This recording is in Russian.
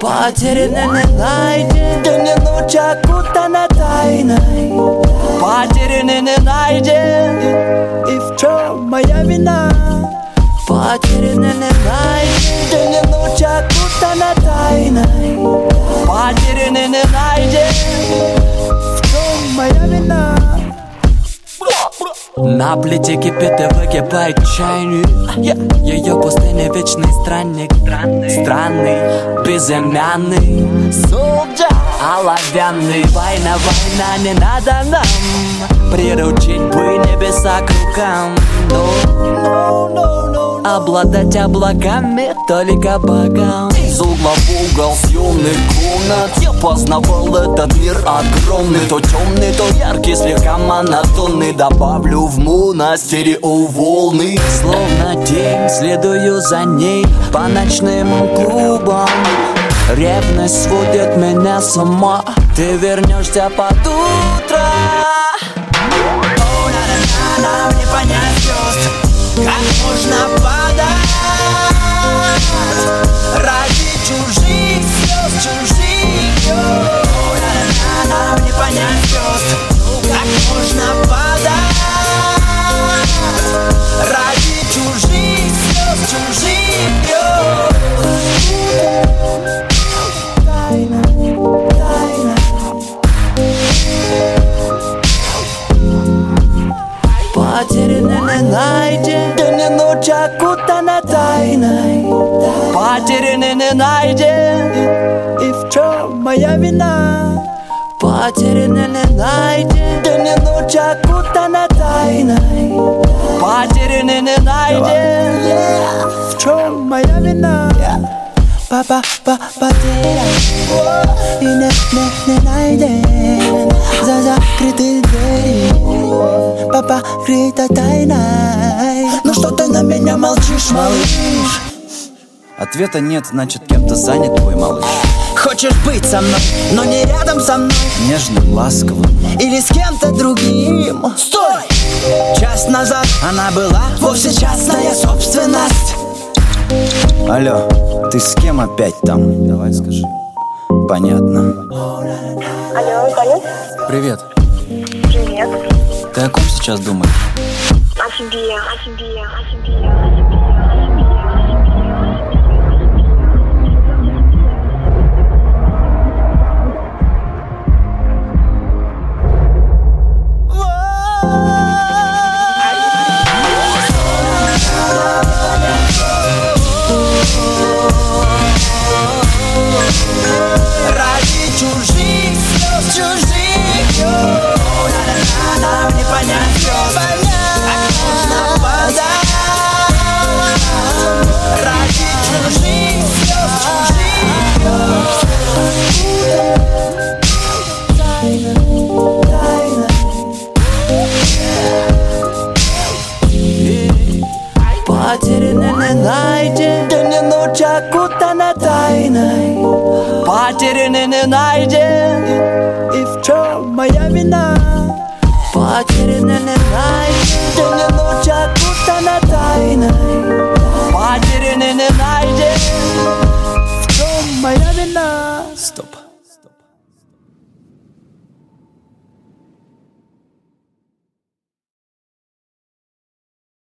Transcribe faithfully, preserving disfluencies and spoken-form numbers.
Потерянный не найден, ты не ночь окутана тайной. Потерянный не найден, и в чем моя вина? Потерянный не найден, ты не ночь окутана тайной. Потерянный не найден, в чем моя вина? На плите кипит и выкипает чайник. Ее пустыня вечный странник. Странный, безымянный солдат оловянный. Война, война, не надо нам приручить бы небеса к рукам. Но обладать облаками только богам. Из угла в угол съемных комнат я познавал этот мир огромный. То темный, то яркий, слегка монотонный. Добавлю в монастыре волны. Словно тень, следую за ней по ночным клубам. Ревность сводит меня с ума. Ты вернешься под утро. О, на-на-на, мне понять звезд, как можно падать ради чужих слез, чужих слез. О, на-на-на, мне понять звезд, как можно падать ради чужих слез, чужих слез. Тайна, тайна. Потерянный не найден, ты не ночь окутана тайной. Потерянный не найден, и в чем моя вина? Потерянный не найден, ты не ночь окутана тайной. Потерянный не найден, в чем моя вина? Папа, папа, потерян и не, не, не найден за закрытой дверью. Папа, крыта тайной. Ну что ты на меня молчишь, малыш? Ответа нет, значит кем-то занят твой малыш. Хочешь быть со мной, но не рядом со мной. Нежным, ласковым или с кем-то другим. Стой! Час назад она была вовсе частная собственность. Алло, ты с кем опять там? Давай скажи. Понятно. Алло, Таня? Привет. Привет. Ты о ком сейчас думаешь? О тебе, о тебе, о тебе, о тебе. Потерянный не найден, ты не ночь окутана тайной. Потерянный не найден, и в чем моя вина? Потерянный не найден, ты не ночь окутана